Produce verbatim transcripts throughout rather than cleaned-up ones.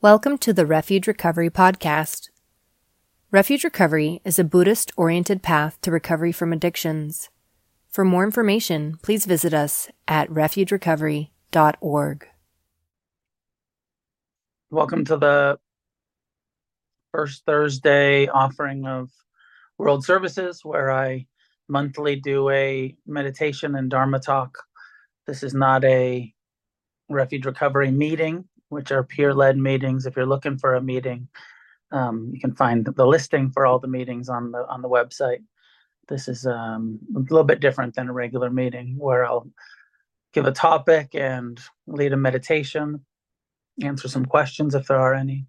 Welcome to the Refuge Recovery Podcast. Refuge Recovery is a Buddhist-oriented path to recovery from addictions. For more information, please visit us at refuge recovery dot org. Welcome to the first Thursday offering of World Services, where I monthly do a meditation and Dharma talk. This is not a Refuge Recovery meeting, which are peer-led meetings. If you're looking for a meeting, um, you can find the listing for all the meetings on the on the website. This is um, a little bit different than a regular meeting, where I'll give a topic and lead a meditation, answer some questions if there are any.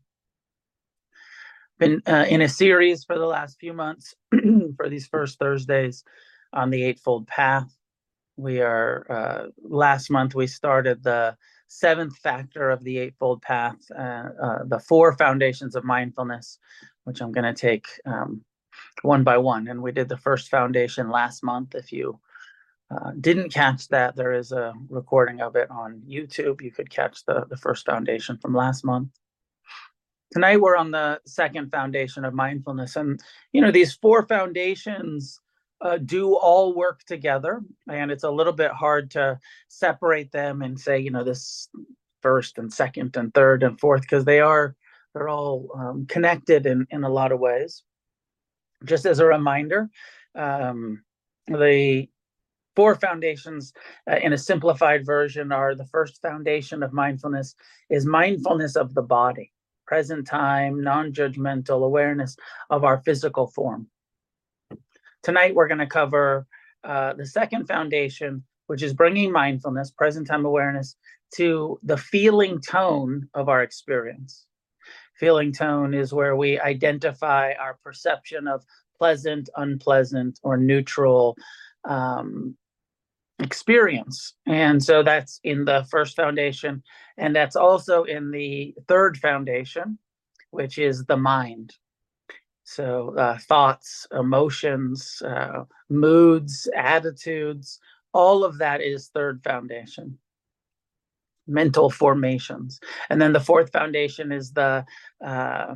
Been uh, in a series for the last few months for these first Thursdays on the Eightfold Path. We are, uh, last month we started the seventh factor of the Eightfold Path, uh, uh, the four foundations of mindfulness, which I'm going to take um, one by one. And we did the first foundation last month. If you uh, didn't catch that, there is a recording of it on YouTube. You could catch the, the first foundation from last month. Tonight, we're on the second foundation of mindfulness. And, you know, these four foundations uh, do all work together. And it's a little bit hard to separate them and say, you know, this first and second and third and fourth, because they are, they're all um, connected in, in a lot of ways. Just as a reminder, um, the four foundations uh, in a simplified version are: the first foundation of mindfulness is mindfulness of the body. Present time, non-judgmental awareness of our physical form. Tonight, we're going to cover uh, the second foundation, which is bringing mindfulness, present time awareness, to the feeling tone of our experience. Feeling tone is where we identify our perception of pleasant, unpleasant, or neutral um, experience. And so that's in the first foundation, and that's also in the third foundation, which is the mind. So uh, thoughts, emotions, uh, moods, attitudes, all of that is third foundation. Mental formations. And then the fourth foundation is the uh,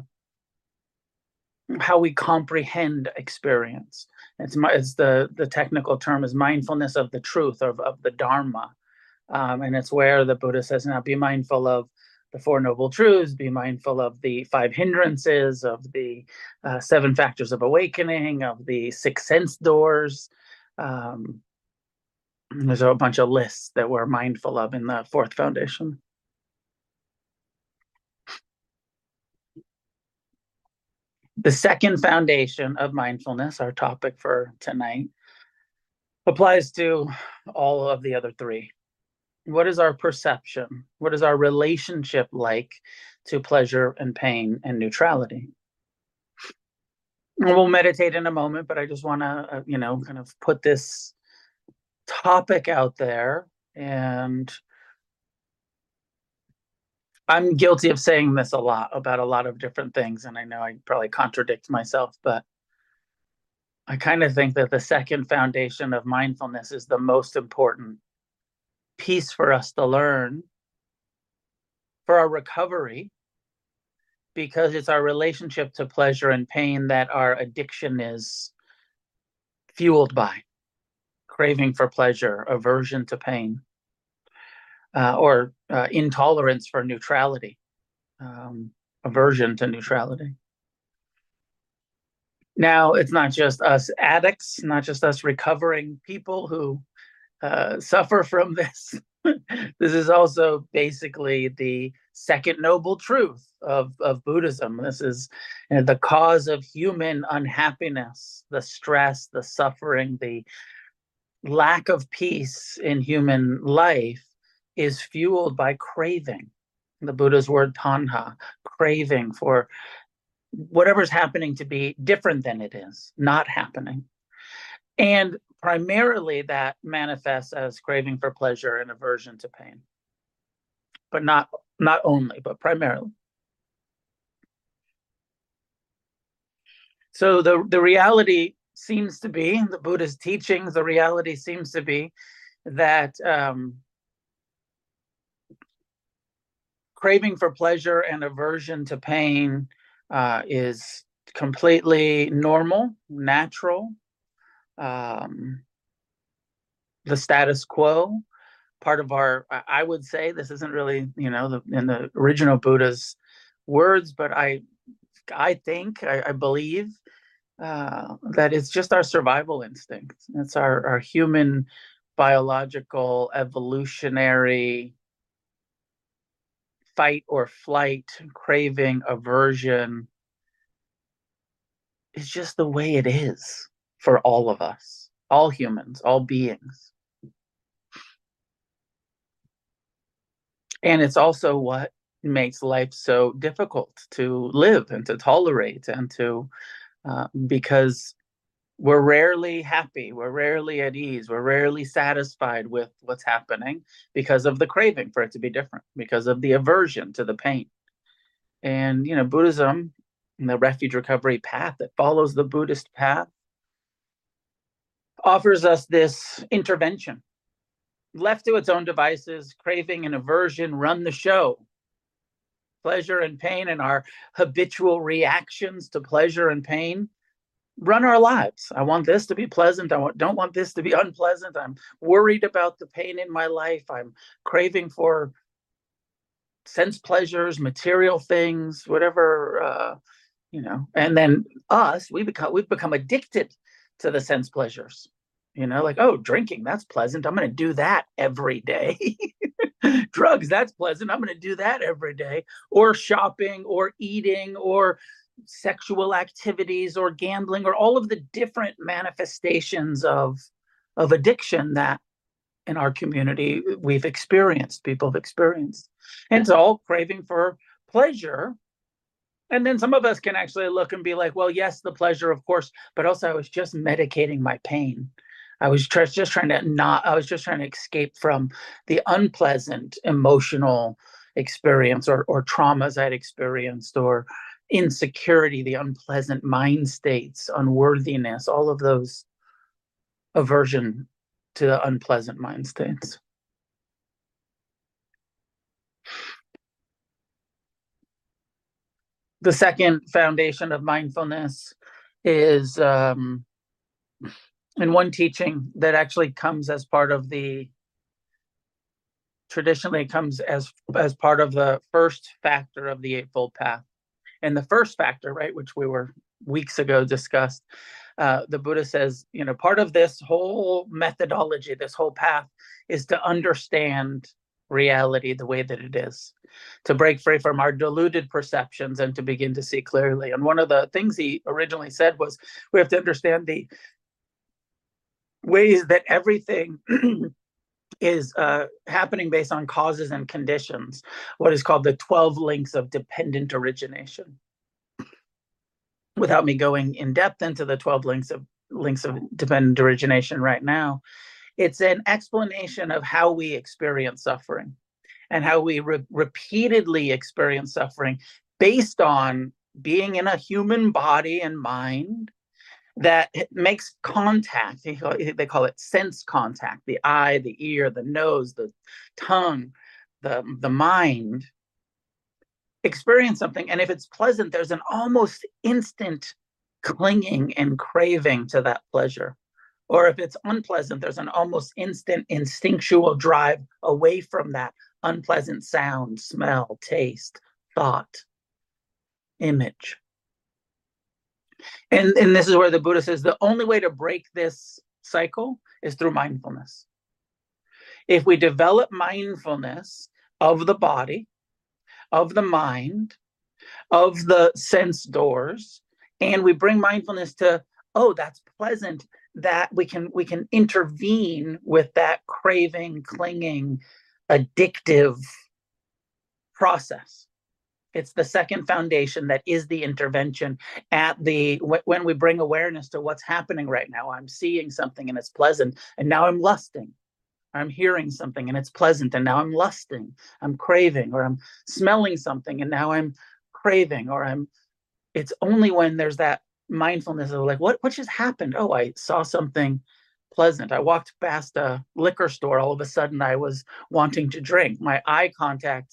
how we comprehend experience. It's, it's the, the technical term is mindfulness of the truth, of, of the Dharma. Um, and it's where the Buddha says, now be mindful of the Four Noble Truths, be mindful of the five hindrances, of the uh, seven factors of awakening, of the six sense doors. Um, there's a bunch of lists that we're mindful of in the fourth foundation. The second foundation of mindfulness, our topic for tonight, applies to all of the other three. What is our perception? What is our relationship like to pleasure and pain and neutrality? And we'll meditate in a moment, but I just want to, uh, you know, kind of put this topic out there. And I'm guilty of saying this a lot about a lot of different things, and I know I probably contradict myself, but I kind of think that the second foundation of mindfulness is the most important piece for us to learn for our recovery, because it's our relationship to pleasure and pain that our addiction is fueled by. Craving for pleasure, aversion to pain, uh, or uh, intolerance for neutrality, um, aversion to neutrality. Now, it's not just us addicts, not just us recovering people who uh, suffer from this. This is also basically the second noble truth of, of Buddhism. This is, you know, the cause of human unhappiness, the stress, the suffering, the lack of peace in human life is fueled by craving. The Buddha's word tanha, craving for whatever's happening to be different than it is, not happening. And primarily that manifests as craving for pleasure and aversion to pain. But not, not only, but primarily. So the, the reality seems to be, the Buddha's teachings, the reality seems to be that um, craving for pleasure and aversion to pain uh, is completely normal, natural, um, the status quo. Part of our, I would say, this isn't really, you know, the, in the original Buddha's words, but I, I think, I, I believe uh, that it's just our survival instinct. It's our, our human, biological, evolutionary fight or flight, craving, aversion. It's just the way it is for all of us, all humans, all beings. And it's also what makes life so difficult to live and to tolerate and to, uh, because we're rarely happy, we're rarely at ease, we're rarely satisfied with what's happening because of the craving for it to be different, because of the aversion to the pain. And, you know, Buddhism, the refuge recovery path that follows the Buddhist path, offers us this intervention. Left to its own devices, craving and aversion run the show. Pleasure and pain and our habitual reactions to pleasure and pain run our lives. I want this to be pleasant. I don't want this to be unpleasant. I'm worried about the pain in my life. I'm craving for sense pleasures, material things, whatever, uh, you know. And then us, we become we've become addicted to the sense pleasures. You know, like, oh, drinking, that's pleasant. I'm going to do that every day. Drugs, that's pleasant. I'm going to do that every day. Or shopping, or eating, or sexual activities, or gambling, or all of the different manifestations of, of addiction that in our community we've experienced, people have experienced. And it's all craving for pleasure. And then some of us can actually look and be like, well, yes, the pleasure, of course, but also I was just medicating my pain. I was tr- just trying to not, I was just trying to escape from the unpleasant emotional experience or, or traumas I'd experienced, or insecurity, the unpleasant mind states, unworthiness, all of those aversion to the unpleasant mind states. The second foundation of mindfulness is, um, and one teaching that actually comes as part of the, traditionally it comes as as part of the first factor of the Eightfold Path. And the first factor, right, which we were weeks ago discussed, uh, the Buddha says, you know, part of this whole methodology, this whole path, is to understand reality the way that it is, to break free from our deluded perceptions and to begin to see clearly. And one of the things he originally said was, we have to understand the ways that everything is uh, happening based on causes and conditions, what is called the twelve links of dependent origination. Without me going in depth into the twelve links of links of dependent origination right now, it's an explanation of how we experience suffering and how we re- repeatedly experience suffering based on being in a human body and mind that makes contact. They call it sense contact, the eye, the ear, the nose, the tongue, the, the mind experience something. And if it's pleasant, there's an almost instant clinging and craving to that pleasure. Or if it's unpleasant, there's an almost instant instinctual drive away from that unpleasant sound, smell, taste, thought, image. And, and this is where the Buddha says the only way to break this cycle is through mindfulness. If we develop mindfulness of the body, of the mind, of the sense doors, and we bring mindfulness to, oh, that's pleasant, that we can we can intervene with that craving, clinging, addictive process. It's the second foundation that is the intervention at the, when we bring awareness to what's happening right now. I'm seeing something and it's pleasant, and now I'm lusting. I'm hearing something and it's pleasant, and now I'm lusting. I'm craving, or I'm smelling something and now I'm craving, or I'm, it's only when there's that mindfulness of like, what, what just happened? Oh, I saw something pleasant. I walked past a liquor store. All of a sudden I was wanting to drink. My eye contact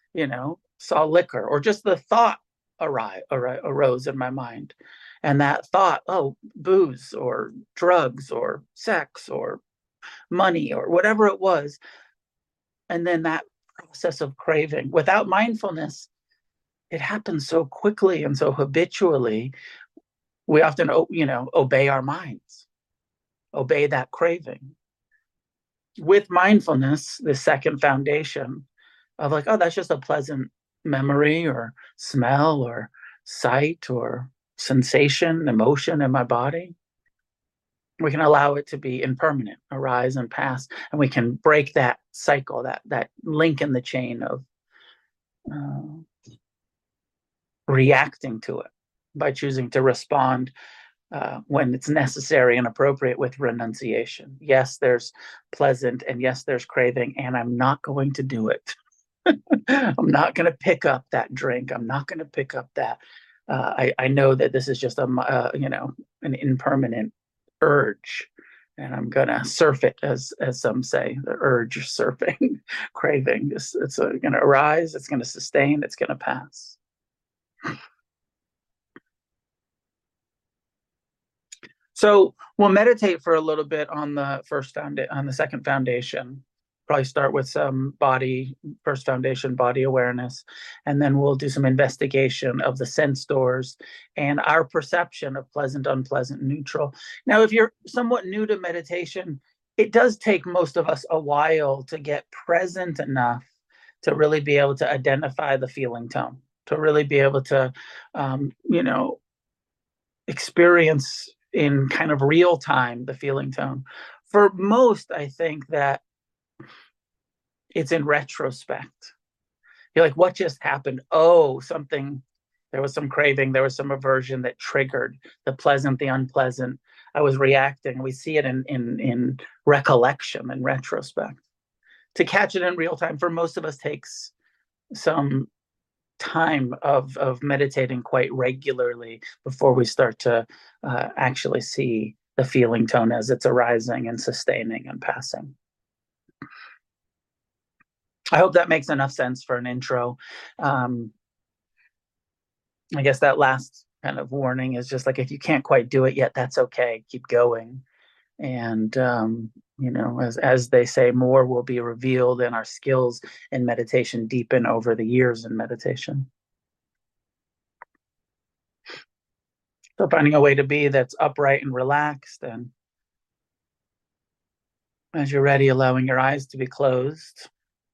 you know, saw liquor, or just the thought arose, arose in my mind. And that thought, oh, booze or drugs or sex or money or whatever it was. And then that process of craving without mindfulness, it happens so quickly and so habitually. We often, you know, obey our minds, obey that craving. With mindfulness, the second foundation of like, oh, that's just a pleasant memory or smell or sight or sensation, emotion in my body. We can allow it to be impermanent, arise and pass, and we can break that cycle, that that link in the chain of uh, reacting to it by choosing to respond uh, when it's necessary and appropriate with renunciation. Yes, there's pleasant, and yes, there's craving, and I'm not going to do it. I'm not going to pick up that drink. I'm not going to pick up that. Uh, I, I know that this is just a uh, you know an impermanent urge, and I'm going to surf it, as as some say, the urge surfing, craving. It's, it's uh, going to arise. It's going to sustain. It's going to pass. So we'll meditate for a little bit on the first found on the second foundation. Probably start with some body, first foundation, body awareness, and then we'll do some investigation of the sense doors and our perception of pleasant, unpleasant, neutral. Now, if you're somewhat new to meditation, it does take most of us a while to get present enough to really be able to identify the feeling tone, to really be able to, um, you know, experience in kind of real time the feeling tone. For most, I think that it's in retrospect. You're like, what just happened? Oh, something, there was some craving, there was some aversion that triggered the pleasant, the unpleasant. I was reacting. We see it in in in recollection and retrospect. To catch it in real time for most of us takes some time of of meditating quite regularly before we start to uh, actually see the feeling tone as it's arising and sustaining and passing. I hope that makes enough sense for an intro. Um, I guess that last kind of warning is just like, if you can't quite do it yet, that's okay. Keep going. And um, you know, as as they say, more will be revealed, and our skills in meditation deepen over the years in meditation. So finding a way to be that's upright and relaxed, and as you're ready, allowing your eyes to be closed.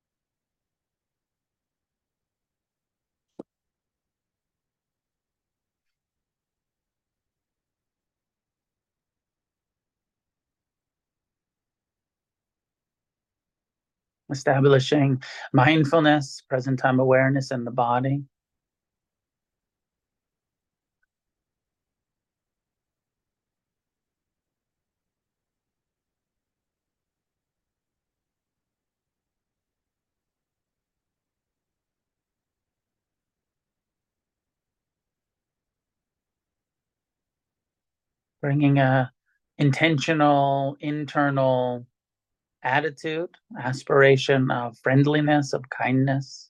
Establishing mindfulness, present time awareness in the body. Bringing a intentional internal attitude, aspiration of friendliness, of kindness.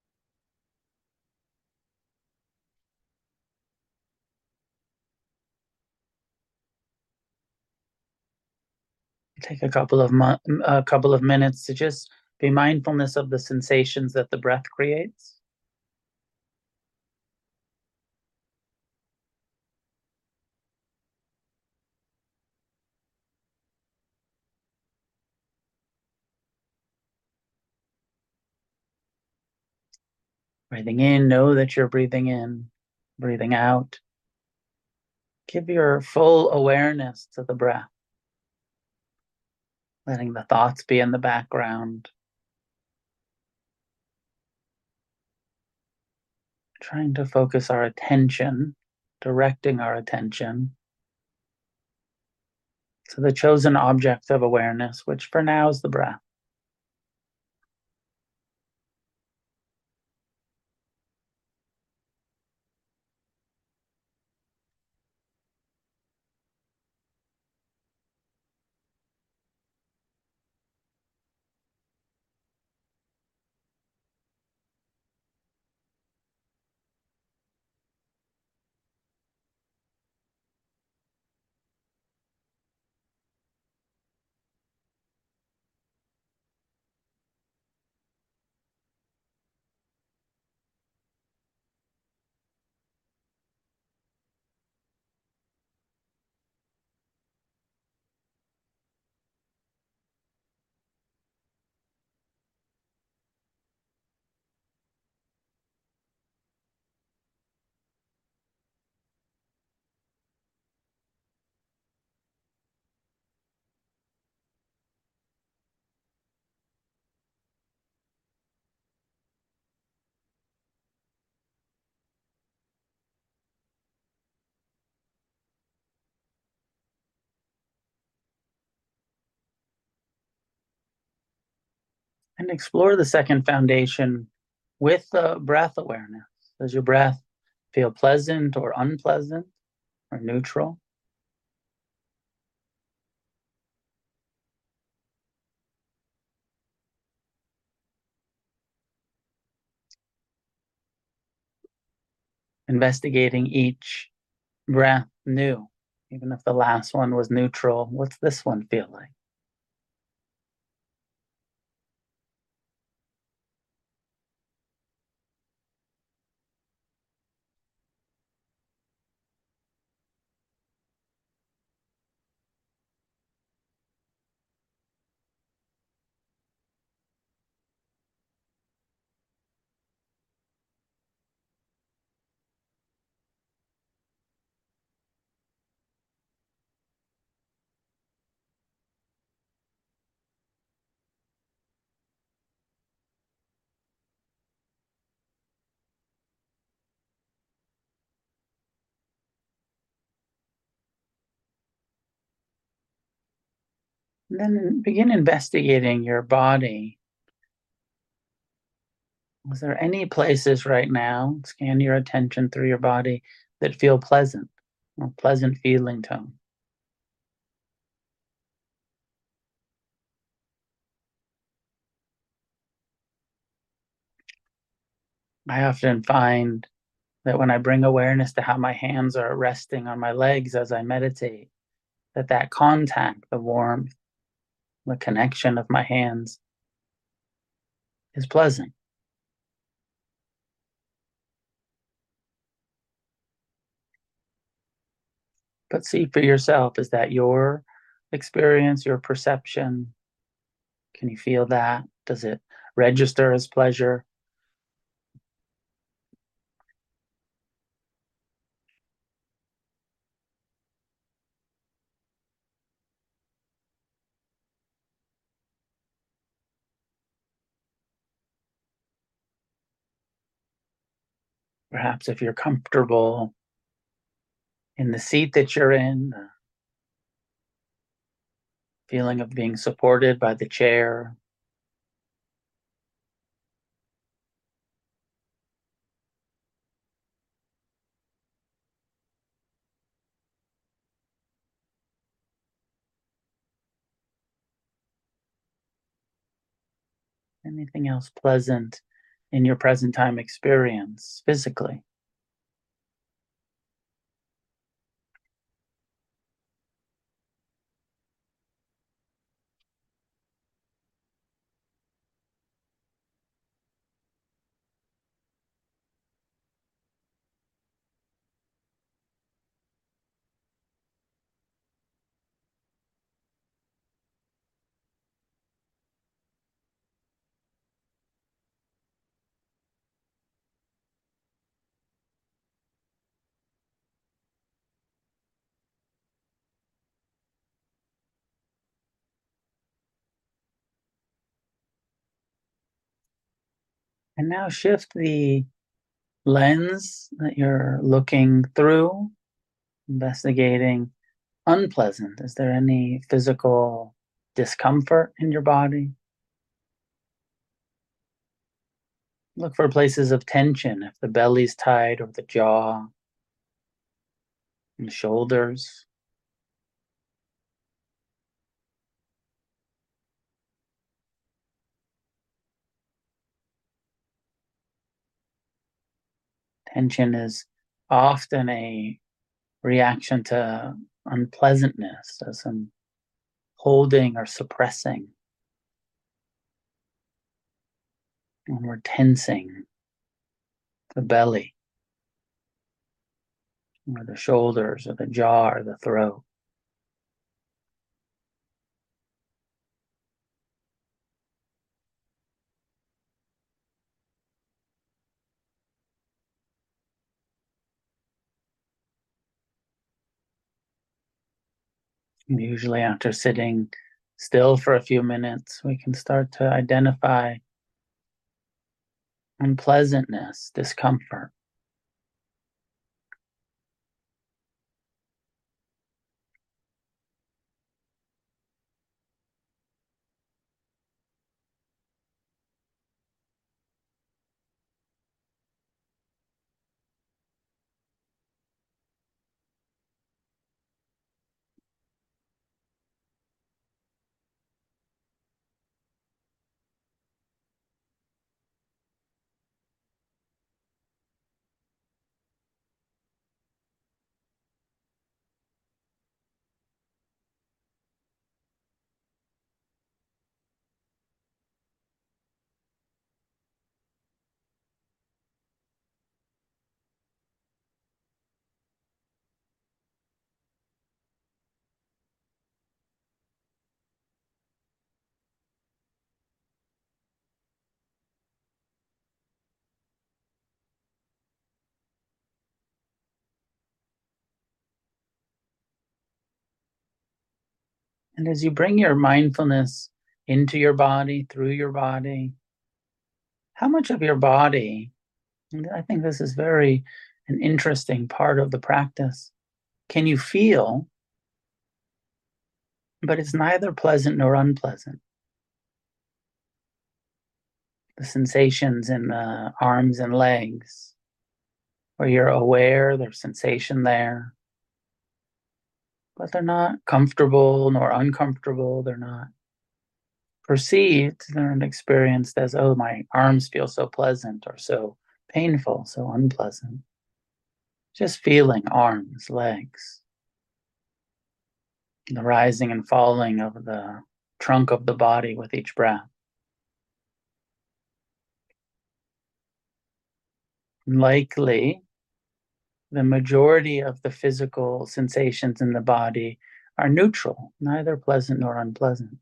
Take a couple of mo- a couple of minutes to just be mindfulness of the sensations that the breath creates. Breathing in, know that you're breathing in. Breathing out, give your full awareness to the breath, letting the thoughts be in the background. Trying to focus our attention, directing our attention to the chosen object of awareness, which for now is the breath. And explore the second foundation with uh, breath awareness. Does your breath feel pleasant or unpleasant or neutral? Investigating each breath new, even if the last one was neutral. What's this one feel like? And then begin investigating your body. Is there any places right now, scan your attention through your body, that feel pleasant, or pleasant feeling tone? I often find that when I bring awareness to how my hands are resting on my legs as I meditate, that that contact, the warmth, the connection of my hands is pleasant. But see for yourself, is that your experience, your perception? Can you feel that? Does it register as pleasure? Perhaps if you're comfortable in the seat that you're in, the feeling of being supported by the chair. Anything else pleasant in your present time experience physically? And now shift the lens that you're looking through, investigating unpleasant. Is there any physical discomfort in your body? Look for places of tension, if the belly's tight or the jaw and shoulders. Tension is often a reaction to unpleasantness, so some holding or suppressing. When we're tensing the belly, or the shoulders, or the jaw, or the throat. Usually, after sitting still for a few minutes, we can start to identify unpleasantness, discomfort. And as you bring your mindfulness into your body, through your body, how much of your body, and I think this is very an interesting part of the practice, can you feel, but it's neither pleasant nor unpleasant? The sensations in the arms and legs, where you're aware there's sensation there, but they're not comfortable nor uncomfortable. They're not perceived, they're not experienced as, oh, my arms feel so pleasant or so painful, so unpleasant. Just feeling arms, legs, the rising and falling of the trunk of the body with each breath. Likely, the majority of the physical sensations in the body are neutral, neither pleasant nor unpleasant.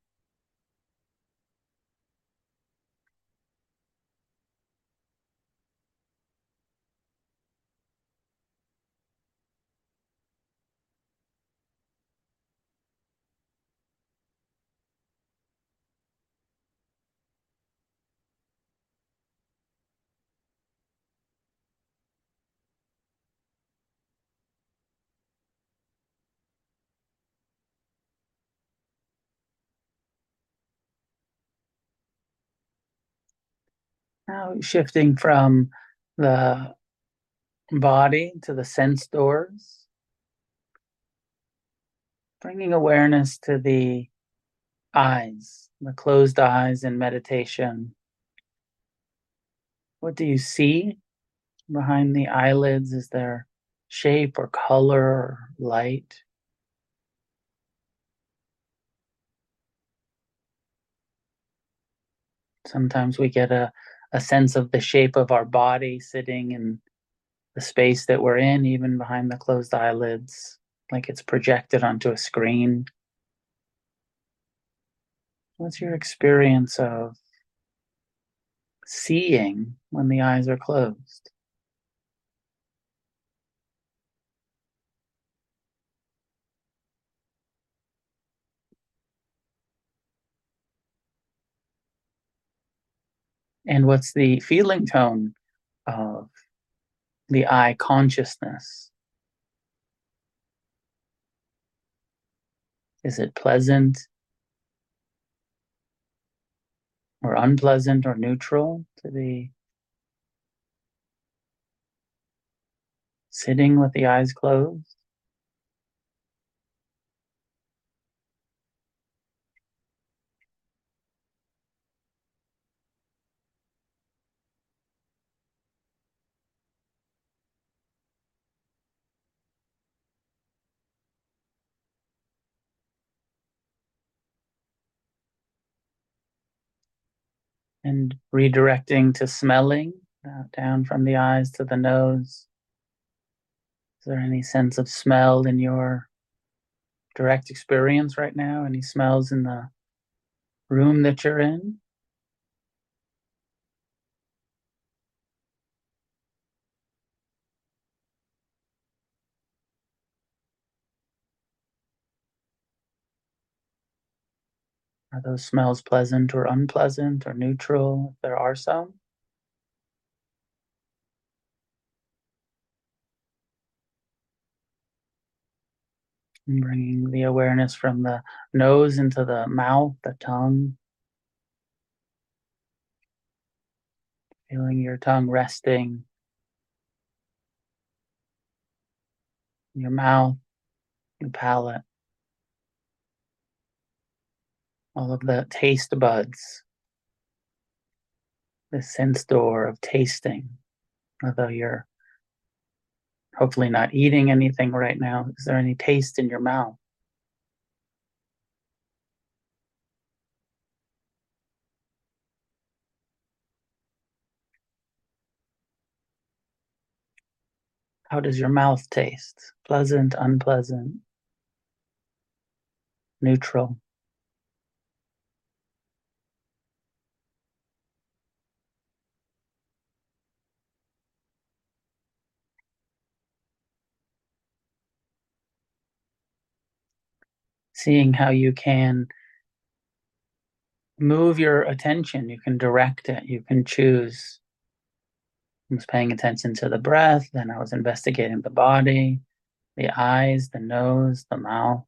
Now shifting from the body to the sense doors, bringing awareness to the eyes, the closed eyes in meditation. What do you see behind the eyelids? Is there shape or color or light? Sometimes we get a, a sense of the shape of our body sitting in the space that we're in, even behind the closed eyelids, like it's projected onto a screen. What's your experience of seeing when the eyes are closed? And what's the feeling tone of the eye consciousness? Is it pleasant or unpleasant or neutral to be sitting with the eyes closed? And redirecting to smelling, uh, down from the eyes to the nose. Is there any sense of smell in your direct experience right now? Any smells in the room that you're in? Are those smells pleasant or unpleasant or neutral, if there are some? And bringing the awareness from the nose into the mouth, the tongue. Feeling your tongue resting in your mouth, your palate, all of the taste buds, the sense door of tasting, although you're hopefully not eating anything right now. Is there any taste in your mouth? How does your mouth taste? Pleasant, unpleasant, neutral? seeing how you can move your attention, you can direct it, you can choose. I was paying attention to the breath, then I was investigating the body, the eyes, the nose, the mouth.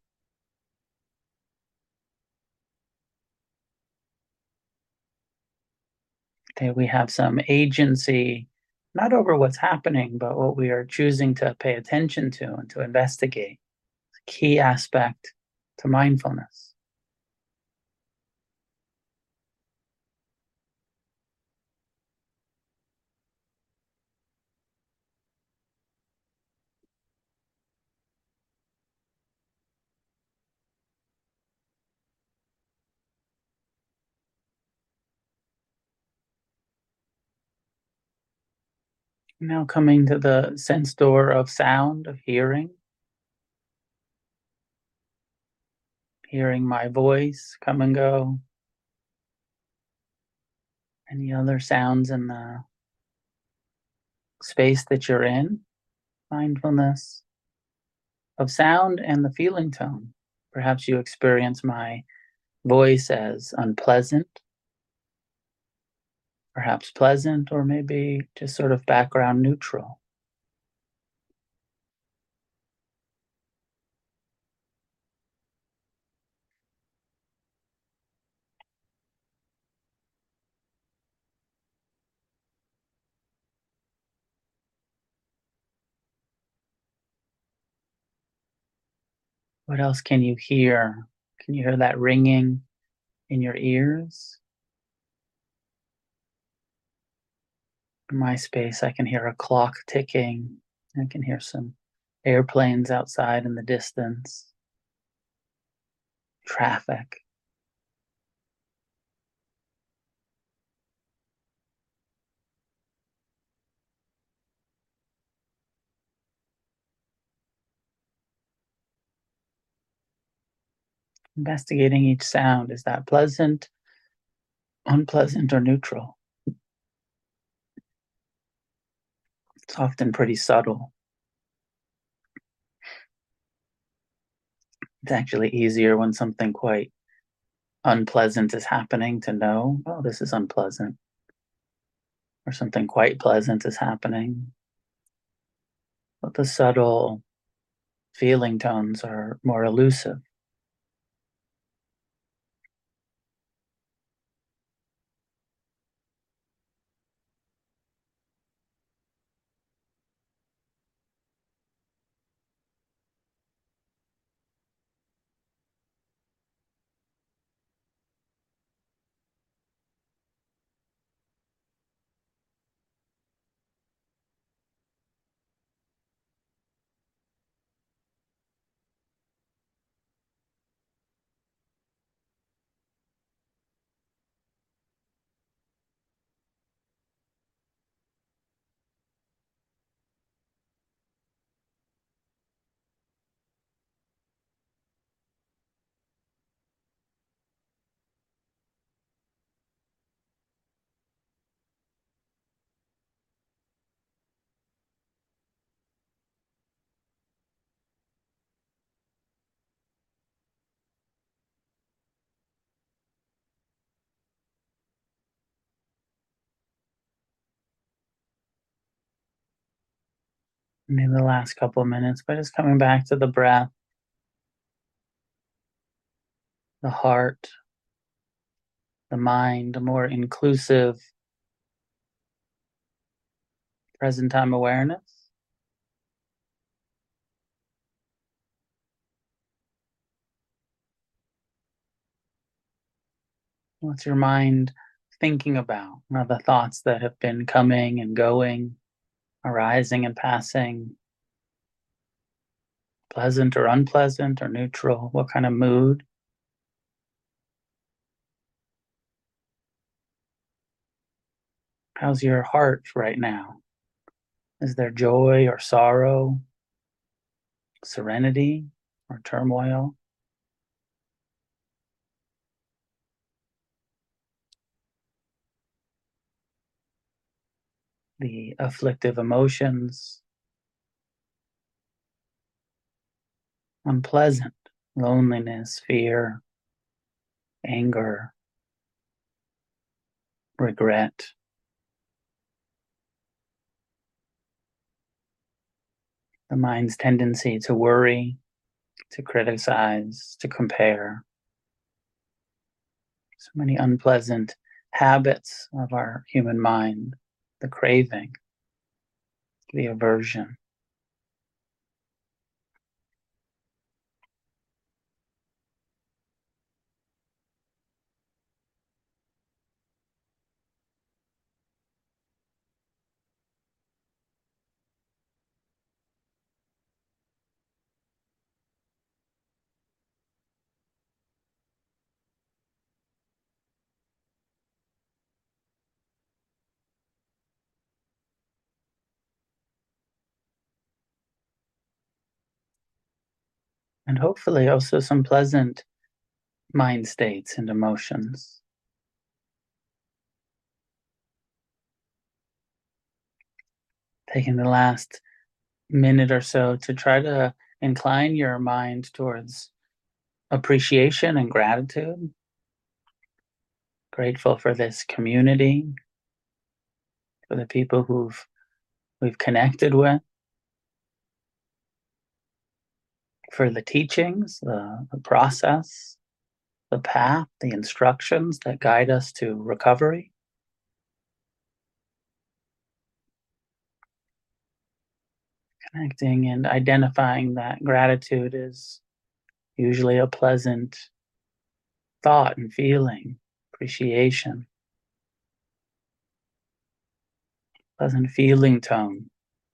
Okay, we have some agency, not over what's happening, but what we are choosing to pay attention to and to investigate. It's a key aspect to mindfulness. Now coming to the sense door of sound, of hearing. Hearing my voice come and go. Any other sounds in the space that you're in. Mindfulness of sound and the feeling tone. Perhaps you experience my voice as unpleasant, perhaps pleasant, or maybe just sort of background neutral. What else can you hear? Can you hear that ringing in your ears? In my space, I can hear a clock ticking. I can hear some airplanes outside in the distance, traffic. Investigating each sound. Is that pleasant, unpleasant, or neutral? It's often pretty subtle. It's actually easier when something quite unpleasant is happening to know, oh, this is unpleasant. Or something quite pleasant is happening. But the subtle feeling tones are more elusive. Maybe the last couple of minutes, but just coming back to the breath, the heart, the mind, a more inclusive present time awareness. What's your mind thinking about? What are the thoughts that have been coming and going, arising and passing? Pleasant or unpleasant or neutral? What kind of mood? How's your heart right now? Is there joy or sorrow, serenity or turmoil? The afflictive emotions, unpleasant. loneliness, fear, anger, regret. The mind's tendency to worry, to criticize, to compare. So many unpleasant habits of our human mind, the craving, the aversion. And hopefully also some pleasant mind states and emotions. Taking the last minute or so to try to incline your mind towards appreciation and gratitude. Grateful for this community, for the people who've we've connected with, for the teachings, the, the process, the path, the instructions that guide us to recovery. Connecting and identifying that gratitude is usually a pleasant thought and feeling, appreciation, pleasant feeling tone.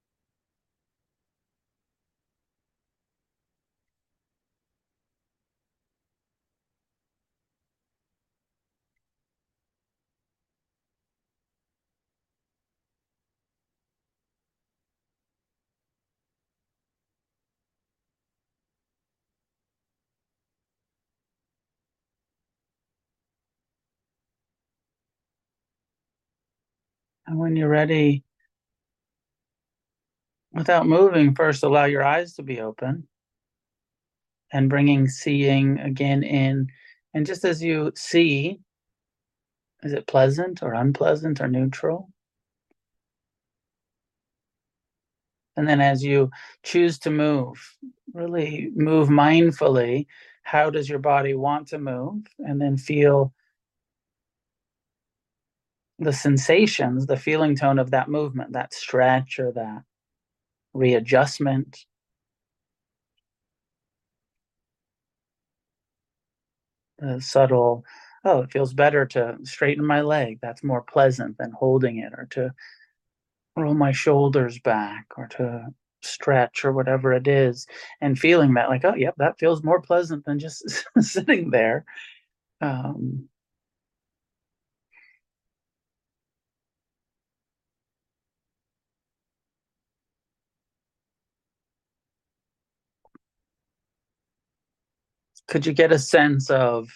And when you're ready, without moving, first allow your eyes to be open and bringing seeing again in. And just as you see, is it pleasant or unpleasant or neutral? And then as you choose to move, really move mindfully. How does your body want to move? And then feel the sensations, the feeling tone of that movement, that stretch or that readjustment. The subtle, oh, it feels better to straighten my leg. That's more pleasant than holding it, or to roll my shoulders back, or to stretch, or whatever it is, and feeling that, like, oh, yep, that feels more pleasant than just sitting there. Um, could you get a sense of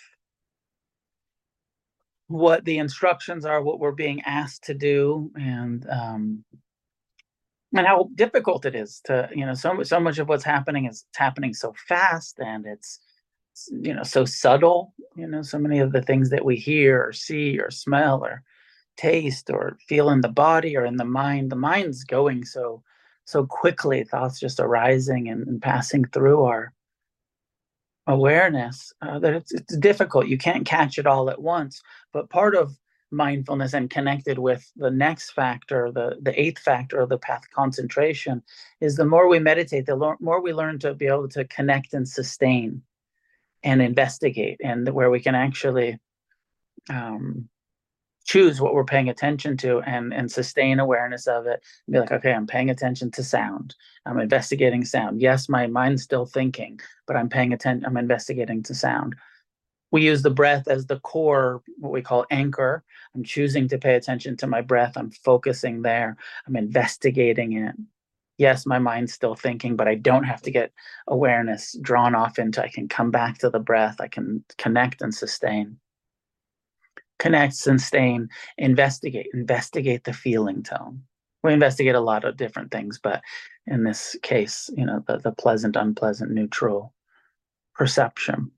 what the instructions are, what we're being asked to do, and um, and how difficult it is to, you know, so so much of what's happening is it's happening so fast, and it's, you know, so subtle. You know, so many of the things that we hear or see or smell or taste or feel in the body or in the mind, the mind's going so so quickly. Thoughts just arising and, and passing through our awareness, uh, that it's, it's difficult. You can't catch it all at once. But part of mindfulness, and connected with the next factor, the, the eighth factor of the path, concentration, is the more we meditate, the lo- more we learn to be able to connect and sustain and investigate, and where we can actually um, choose what we're paying attention to, and and sustain awareness of it, and be like, okay, I'm paying attention to sound, I'm investigating sound. Yes, my mind's still thinking, but I'm paying attention, I'm investigating to sound. We use the breath as the core, what we call anchor. I'm choosing to pay attention to my breath, I'm focusing there, I'm investigating it. Yes, my mind's still thinking, but I don't have to get awareness drawn off into, I can come back to the breath, I can connect and sustain. Connect, sustain, investigate, investigate the feeling tone. We investigate a lot of different things, but in this case, you know, the, the pleasant, unpleasant, neutral, perception.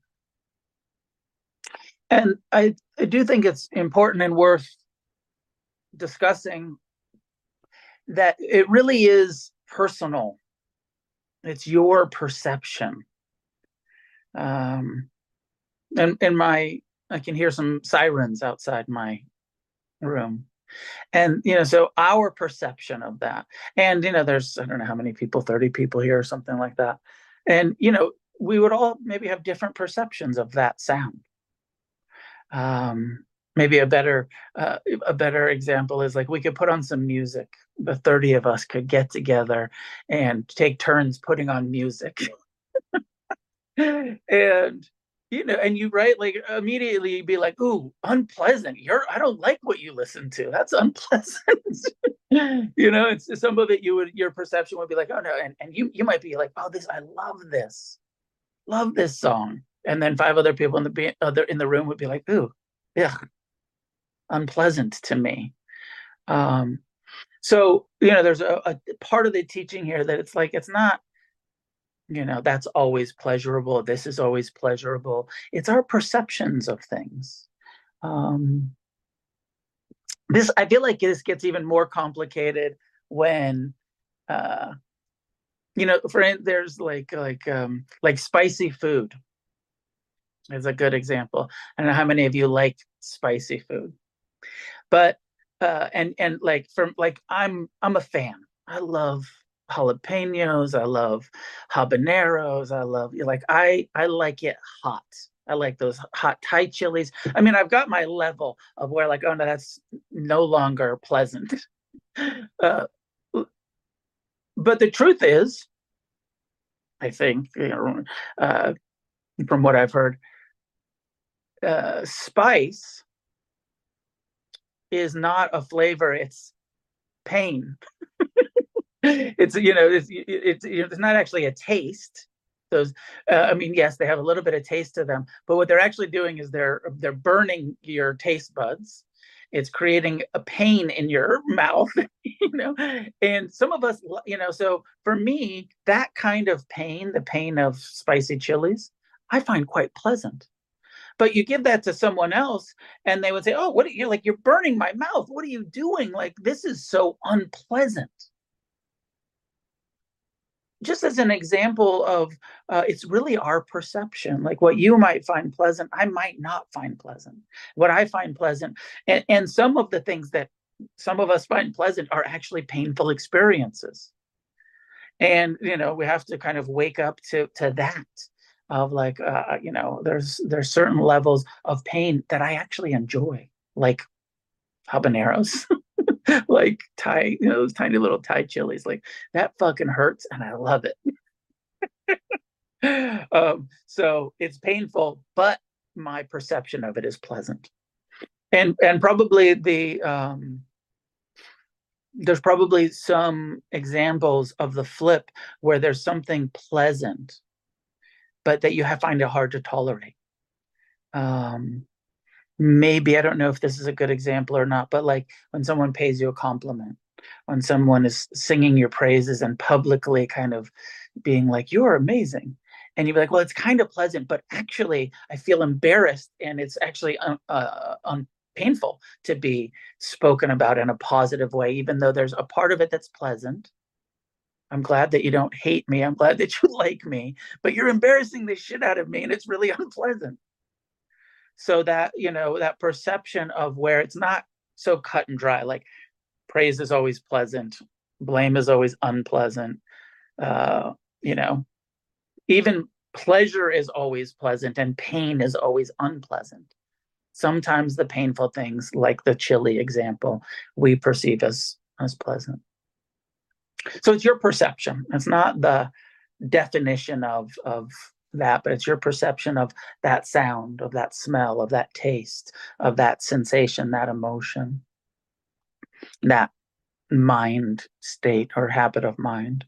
And I, I do think it's important and worth discussing that it really is personal. It's your perception. Um, and in my, I can hear some sirens outside my room. And, you know, so our perception of that, and, you know, there's, I don't know how many people, thirty people here or something like that. And, you know, we would all maybe have different perceptions of that sound. Um, maybe a better, uh, a better example is like we could put on some music. The thirty of us could get together and take turns putting on music. And, you know, and you right, like immediately you'd be like, ooh, unpleasant. You're I don't like what you listen to. That's unpleasant. You know, it's some of it you would your perception would be like, oh no, and, and you you might be like, oh, this, I love this, love this song. And then five other people in the other in the room would be like, ooh, yeah, unpleasant to me. Um, so you know, there's a, a part of the teaching here that it's like it's not, you know, that's always pleasurable, this is always pleasurable. It's our perceptions of things. um this I feel like this gets even more complicated when uh you know, for there's like like um like spicy food is a good example. I don't know how many of you like spicy food, but uh and and like from like i'm i'm a fan. I love jalapenos, I love habaneros, I love, like, i i like it hot. I like those hot Thai chilies. I mean, I've got my level of where like, oh no, that's no longer pleasant. uh, but the truth is, I think, you know, uh, from what I've heard, uh, spice is not a flavor, it's pain. It's, you know, it's it's it's not actually a taste. Those, uh, I mean, yes, they have a little bit of taste to them, but what they're actually doing is they're they're burning your taste buds. It's creating a pain in your mouth, you know. And some of us, you know, so for me, that kind of pain, the pain of spicy chilies, I find quite pleasant. But you give that to someone else, and they would say, "Oh, what are you, like? You're burning my mouth. What are you doing? Like, this is so unpleasant." Just as an example of, uh, it's really our perception. Like what you might find pleasant, I might not find pleasant. What I find pleasant, and, and some of the things that some of us find pleasant are actually painful experiences. And you know, we have to kind of wake up to to that, of like, uh, you know, there's there's certain levels of pain that I actually enjoy, like habaneros. Like Thai, you know, those tiny little Thai chilies, like that fucking hurts and I love it. Um, so it's painful, but my perception of it is pleasant. And and probably the um there's probably some examples of the flip where there's something pleasant, but that you have find it hard to tolerate. Um maybe, I don't know if this is a good example or not, but like when someone pays you a compliment, when someone is singing your praises and publicly kind of being like, you're amazing. And you'd be like, well, it's kind of pleasant, but actually I feel embarrassed. And it's actually un, uh, un, painful to be spoken about in a positive way, even though there's a part of it that's pleasant. I'm glad that you don't hate me. I'm glad that you like me, but you're embarrassing the shit out of me. And it's really unpleasant. So that, you know, that perception of where it's not so cut and dry, like praise is always pleasant, blame is always unpleasant, uh you know, even pleasure is always pleasant and pain is always unpleasant. Sometimes the painful things, like the chili example, we perceive as as pleasant. So it's your perception, it's not the definition of of that, but it's your perception of that sound, of that smell, of that taste, of that sensation, that emotion, that mind state or habit of mind.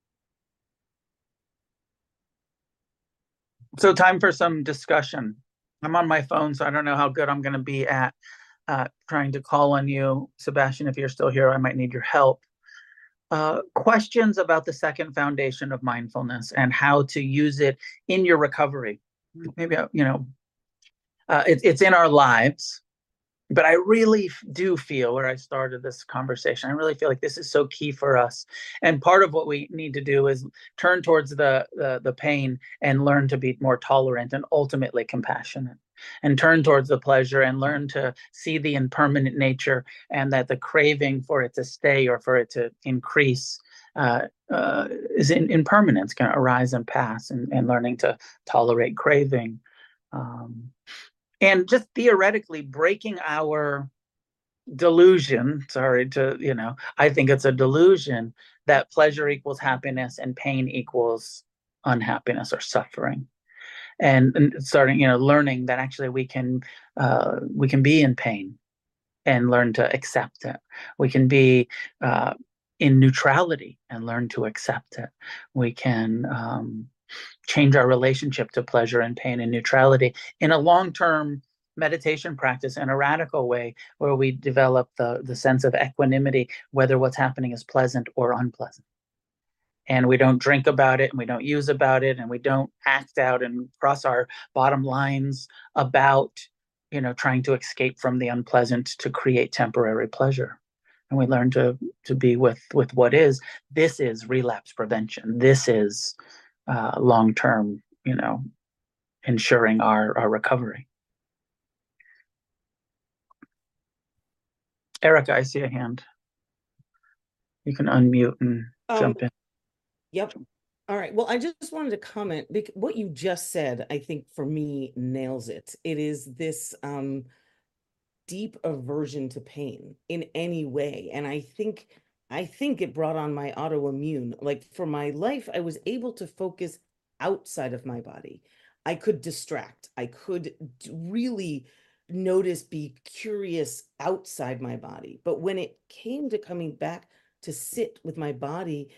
So time for some discussion. I'm on my phone, so I don't know how good I'm going to be at uh, trying to call on you. Sebastian, if you're still here, I might need your help. Uh, questions about the second foundation of mindfulness and how to use it in your recovery. Maybe, uh, you know, uh, it, it's in our lives, but I really do feel where I started this conversation, I really feel like this is so key for us. And part of what we need to do is turn towards the, the, the pain and learn to be more tolerant and ultimately compassionate, and turn towards the pleasure and learn to see the impermanent nature, and that the craving for it to stay or for it to increase uh, uh, is in impermanence, can arise and pass, and, and learning to tolerate craving. Um, and just theoretically breaking our delusion, sorry to, you know, I think it's a delusion that pleasure equals happiness and pain equals unhappiness or suffering. And, and starting, you know, learning that actually we can uh, we can be in pain and learn to accept it. We can be uh, in neutrality and learn to accept it. We can um, change our relationship to pleasure and pain and neutrality in a long-term meditation practice in a radical way, where we develop the, the sense of equanimity, whether what's happening is pleasant or unpleasant. And we don't drink about it, and we don't use about it, and we don't act out and cross our bottom lines about, you know, trying to escape from the unpleasant to create temporary pleasure. And we learn to to be with with what is. This is relapse prevention. This is uh, long term, you know, ensuring our our recovery. Erica, I see a hand. You can unmute and Um, jump in. yep. All right. Well, I just wanted to comment because what you just said, I think for me nails it. It is this um deep aversion to pain in any way. And I think I think it brought on my autoimmune. Like for my life, I was able to focus outside of my body. I could distract. I could really notice, be curious outside my body. But when it came to coming back to sit with my body,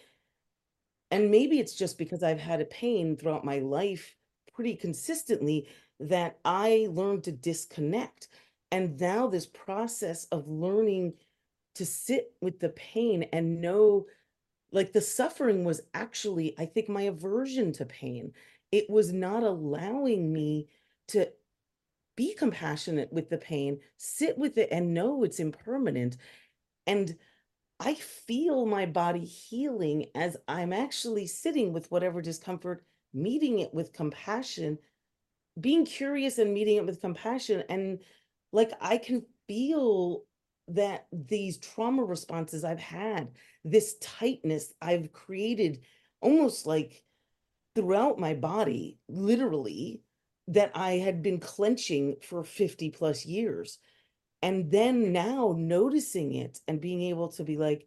and maybe it's just because I've had a pain throughout my life pretty consistently that I learned to disconnect. And now this process of learning to sit with the pain and know, like, the suffering was actually, I think, my aversion to pain. It was not allowing me to be compassionate with the pain, sit with it and know it's impermanent. And I feel my body healing as I'm actually sitting with whatever discomfort, meeting it with compassion, being curious and meeting it with compassion. And like I can feel that these trauma responses I've had, this tightness I've created almost like throughout my body, literally, that I had been clenching for fifty plus years. And then now noticing it and being able to be like,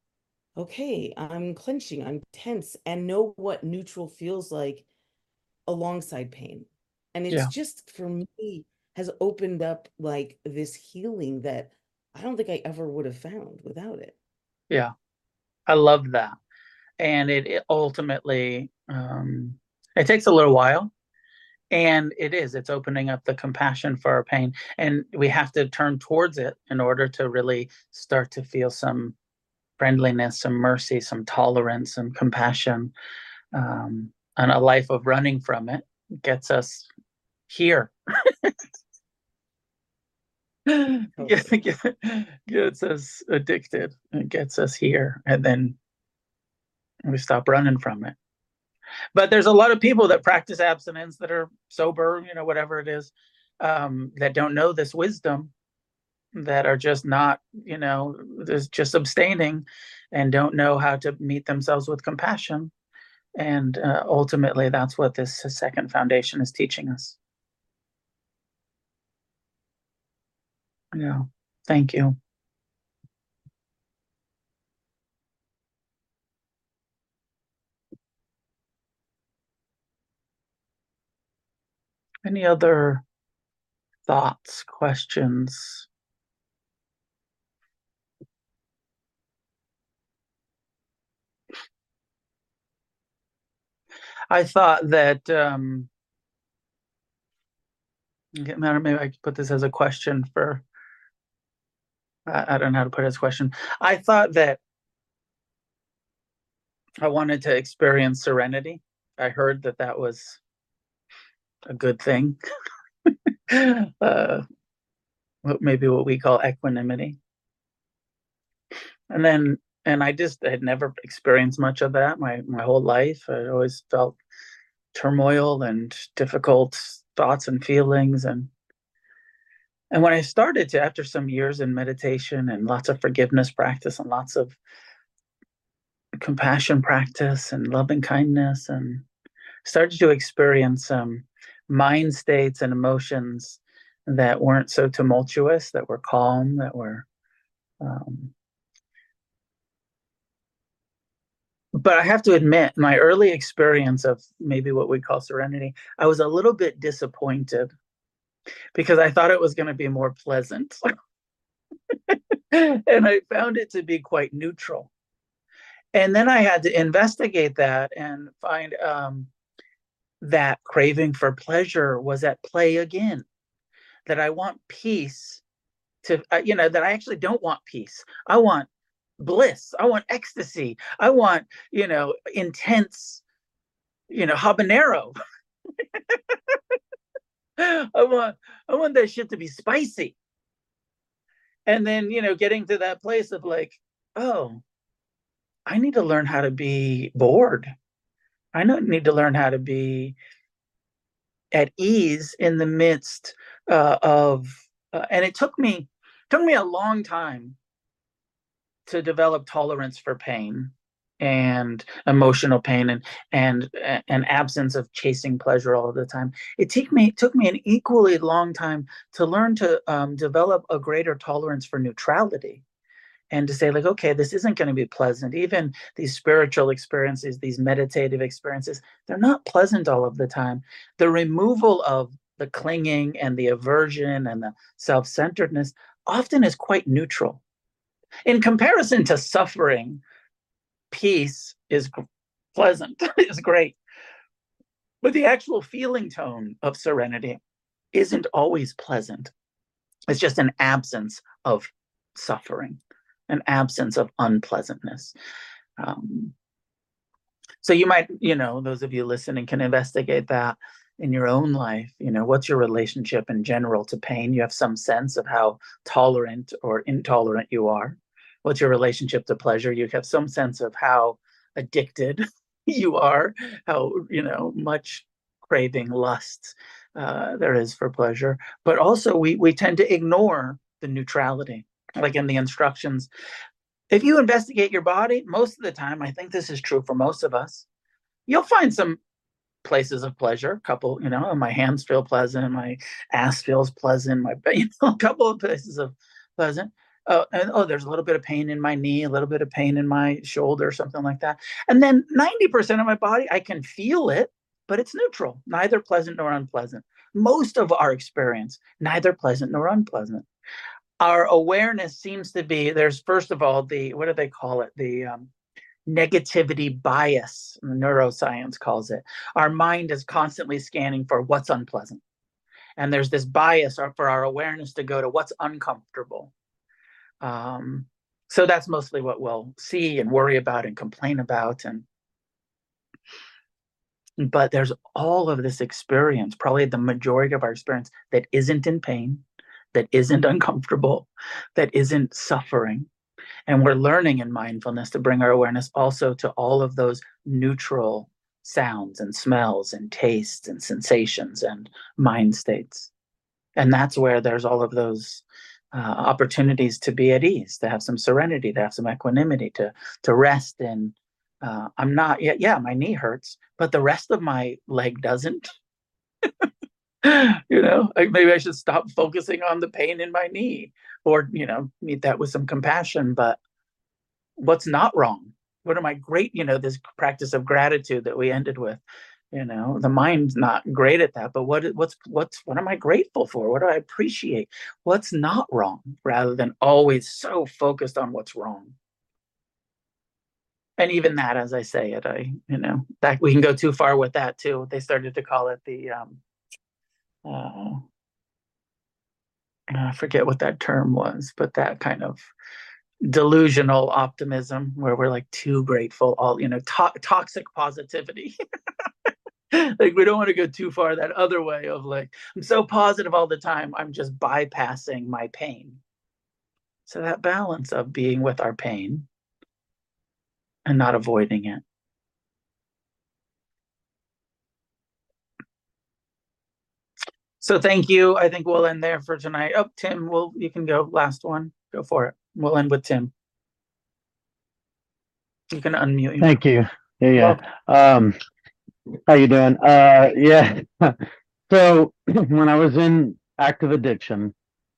okay, I'm clenching, I'm tense, and know what neutral feels like alongside pain. And it's Yeah, just for me has opened up like this healing that I don't think I ever would have found without it. yeah, I love that. And it, it ultimately, um, it takes a little while, and it is, it's opening up the compassion for our pain, and we have to turn towards it in order to really start to feel some friendliness, some mercy, some tolerance, and compassion. Um, and a life of running from it gets us here. Totally. Gets us addicted. It gets us here, and then we stop running from it. But there's a lot of people that practice abstinence that are sober, you know, whatever it is, um, that don't know this wisdom, that are just not, you know, there's just abstaining and don't know how to meet themselves with compassion. And uh, ultimately, that's what this second foundation is teaching us. Yeah. Thank you. Any other thoughts, questions? I thought that um, Okay, maybe I could put this as a question for, I don't know how to put it as a question. I thought that I wanted to experience serenity. I heard that that was a good thing. uh, maybe what we call equanimity. And then, and I just had never experienced much of that my, my whole life. I always felt turmoil and difficult thoughts and feelings. And, and when I started to, after some years in meditation and lots of forgiveness practice and lots of compassion practice and loving kindness, and started to experience um, mind states and emotions that weren't so tumultuous, that were calm, that were um, but I have to admit, my early experience of maybe what we call serenity, I was a little bit disappointed because I thought it was going to be more pleasant. And I found it to be quite neutral. And then I had to investigate that and find um, that craving for pleasure was at play again, that I want peace to, uh, you know, that I actually don't want peace. I want bliss. I want ecstasy. I want, you know, intense, you know, habanero. I want, I want that shit to be spicy. And then, you know, getting to that place of like, oh, I need to learn how to be bored. I don't need to learn how to be at ease in the midst uh, of, uh, and it took me, took me a long time to develop tolerance for pain and emotional pain and and an absence of chasing pleasure all of the time. It took me it took me an equally long time to learn to um, develop a greater tolerance for neutrality, and to say like, okay, this isn't going to be pleasant. Even these spiritual experiences, these meditative experiences, they're not pleasant all of the time. The removal of the clinging and the aversion and the self-centeredness often is quite neutral. In comparison to suffering, peace is pleasant, is great. But the actual feeling tone of serenity isn't always pleasant. It's just an absence of suffering, an absence of unpleasantness. Um, so you might, you know, those of you listening can investigate that in your own life. You know, what's your relationship in general to pain? You have some sense of how tolerant or intolerant you are. What's your relationship to pleasure? You have some sense of how addicted you are, how, you know, much craving, lust uh, there is for pleasure. But also we we tend to ignore the neutrality, like in the instructions. If you investigate your body, most of the time, I think this is true for most of us, you'll find some places of pleasure. A couple, you know, my hands feel pleasant, my ass feels pleasant, my, you know, a couple of places of pleasant. Uh, and oh, there's a little bit of pain in my knee, a little bit of pain in my shoulder, something like that. And then ninety percent of my body, I can feel it, but it's neutral, neither pleasant nor unpleasant. Most of our experience, neither pleasant nor unpleasant. Our awareness seems to be, there's first of all the, what do they call it? The um, negativity bias, neuroscience calls it. Our mind is constantly scanning for what's unpleasant. And there's this bias for our awareness to go to what's uncomfortable. Um, so that's mostly what we'll see and worry about and complain about. And but there's all of this experience, probably the majority of our experience, that isn't in pain, that isn't uncomfortable, that isn't suffering. And we're learning in mindfulness to bring our awareness also to all of those neutral sounds and smells and tastes and sensations and mind states. And that's where there's all of those uh, opportunities to be at ease, to have some serenity, to have some equanimity, to to rest in, uh, I'm not, yeah, yeah, my knee hurts, but the rest of my leg doesn't. You know, like maybe I should stop focusing on the pain in my knee, or, you know, meet that with some compassion. But what's not wrong? What am I great? You know, this practice of gratitude that we ended with, you know, the mind's not great at that, but what, what's, what's, what am I grateful for? What do I appreciate? What's not wrong, rather than always so focused on what's wrong. And even that, as I say it, I, you know, that we can go too far with that too. They started to call it the, um, uh, I forget what that term was, but that kind of delusional optimism where we're like too grateful, all, you know, to- toxic positivity. Like we don't want to go too far that other way of like, I'm so positive all the time, I'm just bypassing my pain. So that balance of being with our pain and not avoiding it. So thank you. I think we'll end there for tonight. Oh, Tim, well, you can go last one. Go for it. We'll end with Tim. You can unmute. Thank you. Yeah, yeah. Um, how you doing? Uh, yeah. So when I was in active addiction,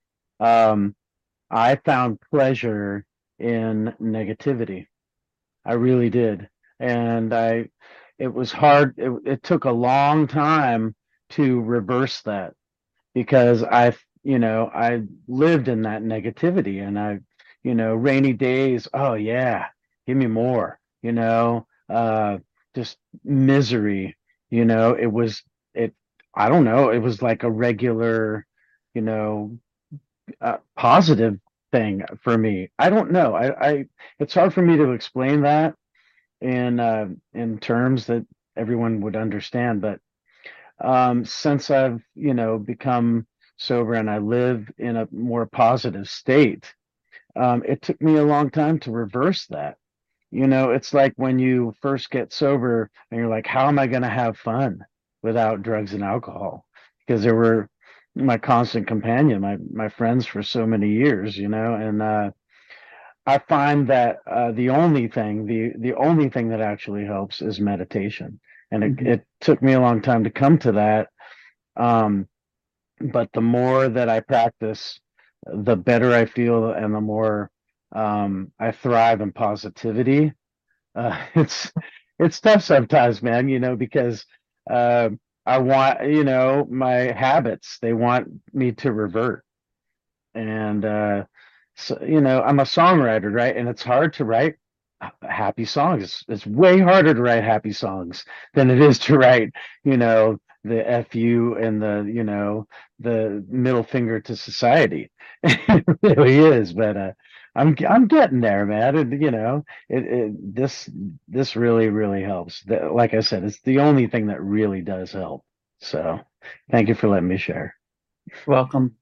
um, I found pleasure in negativity. I really did. And I, it was hard. It, it took a long time to reverse that because I, you know, I lived in that negativity and I, you know, rainy days. Oh yeah, give me more, you know, uh, just misery, you know, it was, it, I don't know. It was like a regular, you know, uh, positive thing for me. I don't know. I, I, it's hard for me to explain that in uh, in terms that everyone would understand. But um, since I've you know become sober and I live in a more positive state, um, it took me a long time to reverse that. You know, it's like when you first get sober and you're like, how am I going to have fun without drugs and alcohol? Because they were my constant companion, my my friends for so many years, you know, and uh, I find that uh, the only thing, the the only thing that actually helps is meditation, and it, Mhm. it took me a long time to come to that. Um, but the more that I practice, the better I feel, and the more um, I thrive in positivity. Uh, it's it's tough sometimes, man. You know, because uh, I want, you know, my habits. They want me to revert, and uh, so, you know, I'm a songwriter, right? And it's hard to write happy songs. It's, it's way harder to write happy songs than it is to write, you know, the F U and the, you know, the middle finger to society. It really is, but uh, I'm I'm getting there, man. And you know, it, it this this really really helps. The, like I said, it's the only thing that really does help. So, thank you for letting me share. Welcome.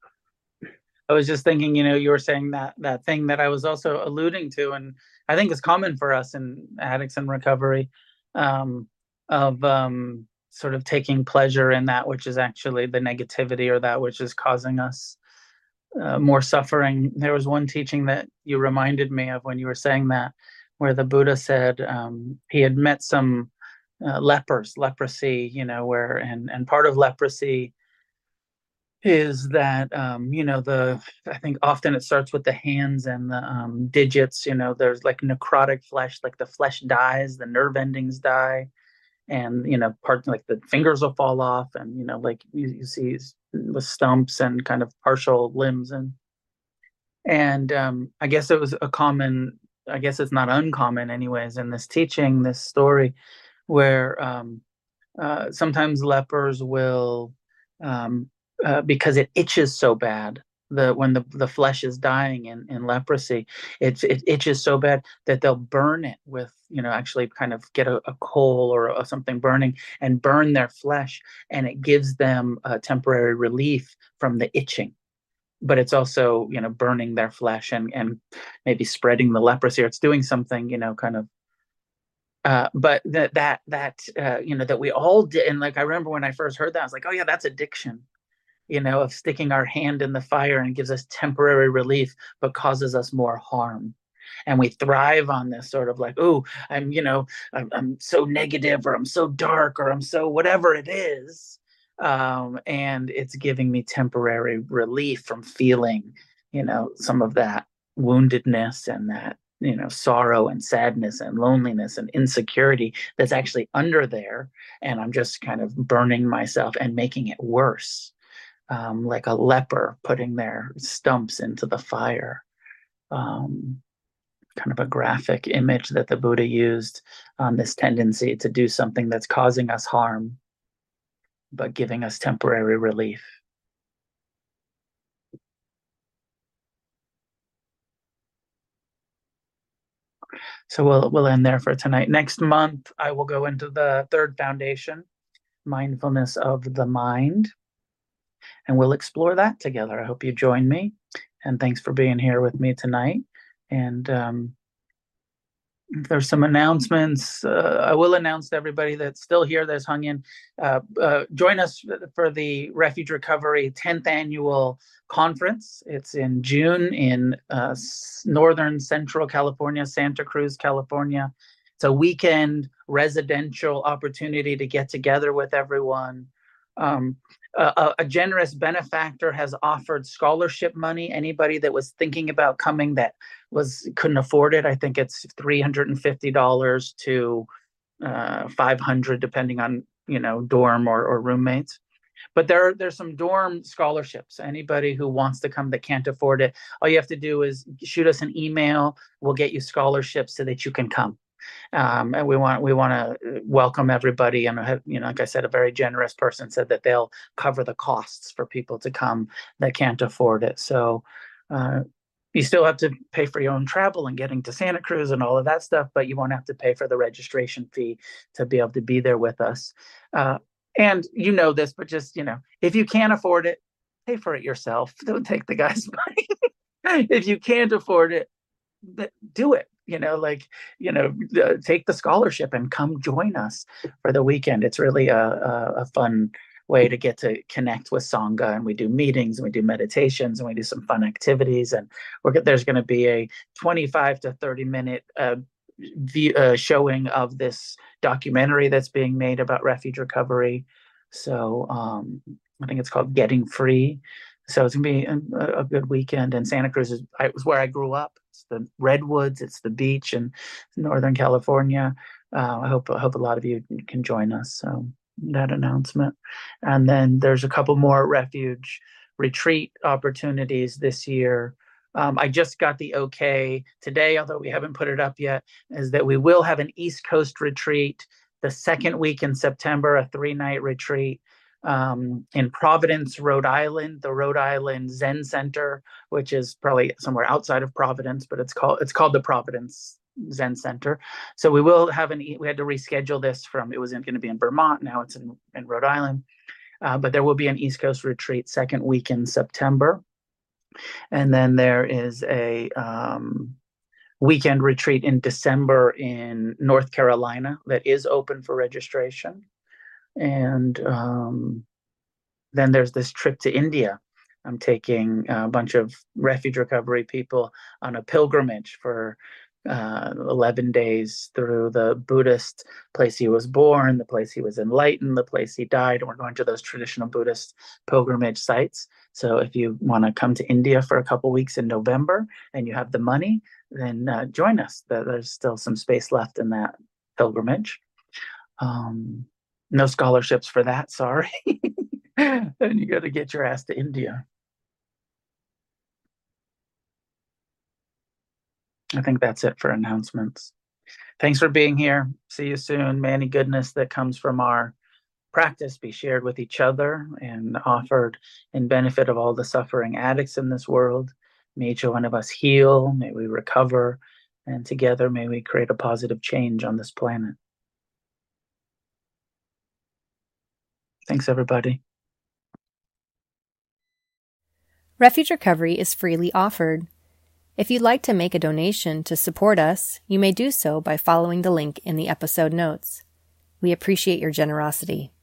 I was just thinking, you know, you were saying that that thing that I was also alluding to, and I think is common for us in addicts in recovery, um, of um, sort of taking pleasure in that which is actually the negativity or that which is causing us uh, more suffering. There was one teaching that you reminded me of when you were saying that, where the Buddha said um, he had met some uh, lepers, leprosy, you know, where and and part of leprosy is that um, you know the I think often it starts with the hands and the um, digits. You know, there's like necrotic flesh, like the flesh dies, the nerve endings die, and you know, part like the fingers will fall off, and you know, like you, you see with stumps and kind of partial limbs, and and um, I guess it was a common. I guess it's not uncommon, anyways, in this teaching, this story, where um, uh, sometimes lepers will, um, uh, because it itches so bad, the when the, the flesh is dying in, in leprosy, it, it itches so bad that they'll burn it with, you know, actually kind of get a, a coal or a, something burning and burn their flesh, and it gives them a temporary relief from the itching. But it's also, you know, burning their flesh and, and maybe spreading the leprosy, or it's doing something, you know, kind of uh, but that that that uh, you know, that we all did, and like I remember when I first heard that, I was like, oh yeah, that's addiction. You know, of sticking our hand in the fire and gives us temporary relief, but causes us more harm. And we thrive on this sort of like, oh, I'm, you know, I'm, I'm so negative, or I'm so dark, or I'm so whatever it is, um, and it's giving me temporary relief from feeling, you know, some of that woundedness and that, you know, sorrow and sadness and loneliness and insecurity that's actually under there, and I'm just kind of burning myself and making it worse, um, like a leper putting their stumps into the fire. Um, kind of a graphic image that the Buddha used on this tendency to do something that's causing us harm, but giving us temporary relief. So we'll we'll end there for tonight. Next month, I will go into the third foundation, mindfulness of the mind, and we'll explore that together. I hope you join me, and thanks for being here with me tonight. And um, if there's some announcements, uh, I will announce to everybody that's still here, that's hung in. Uh, uh, join us for the Refuge Recovery tenth Annual Conference. It's in June in uh, Northern Central California, Santa Cruz, California. It's a weekend residential opportunity to get together with everyone. Um, a, a generous benefactor has offered scholarship money. Anybody that was thinking about coming that was couldn't afford it, I think it's three hundred fifty dollars to uh, five hundred dollars, depending on, you know, dorm or, or roommates. But there are, there's some dorm scholarships. Anybody who wants to come that can't afford it, all you have to do is shoot us an email. We'll get you scholarships so that you can come. Um, and we want we want to welcome everybody. And have, you know, like I said, a very generous person said that they'll cover the costs for people to come that can't afford it. So uh, you still have to pay for your own travel and getting to Santa Cruz and all of that stuff, but you won't have to pay for the registration fee to be able to be there with us. Uh, and you know this, but just, you know, if you can't afford it, pay for it yourself. Don't take the guy's money. If you can't afford it, do it. You know, like, you know, uh, take the scholarship and come join us for the weekend. It's really a, a, a fun way to get to connect with Sangha, and we do meetings and we do meditations and we do some fun activities. And we're there's going to be a twenty-five to thirty minute uh, view, uh, showing of this documentary that's being made about refuge recovery. So um, I think it's called Getting Free. So it's gonna be a, a good weekend. And Santa Cruz is I, it was where I grew up. It's the redwoods, it's the beach in Northern California. Uh, I hope I hope a lot of you can join us. So that announcement. And then there's a couple more refuge retreat opportunities this year. Um, I just got the okay today, although we haven't put it up yet, is that we will have an East Coast retreat the second week in September, a three-night retreat. Um, in Providence, Rhode Island, the Rhode Island Zen Center, which is probably somewhere outside of Providence, but it's called it's called the Providence Zen Center. So we will have an we had to reschedule this from it was going to be in Vermont, now it's in, in Rhode Island, uh, but there will be an East Coast retreat second week in September, and then there is a um, weekend retreat in December in North Carolina that is open for registration. And um, then there's this trip to India. I'm taking a bunch of refuge recovery people on a pilgrimage for uh, eleven days through the Buddhist place he was born, the place he was enlightened, the place he died. And we're going to those traditional Buddhist pilgrimage sites. So if you want to come to India for a couple weeks in November and you have the money, then uh, join us. There's still some space left in that pilgrimage. Um, No scholarships for that, sorry. Then you got to get your ass to India. I think that's it for announcements. Thanks for being here. See you soon. May any goodness that comes from our practice be shared with each other and offered in benefit of all the suffering addicts in this world. May each one of us heal. May we recover. And together may we create a positive change on this planet. Thanks, everybody. Refuge Recovery is freely offered. If you'd like to make a donation to support us, you may do so by following the link in the episode notes. We appreciate your generosity.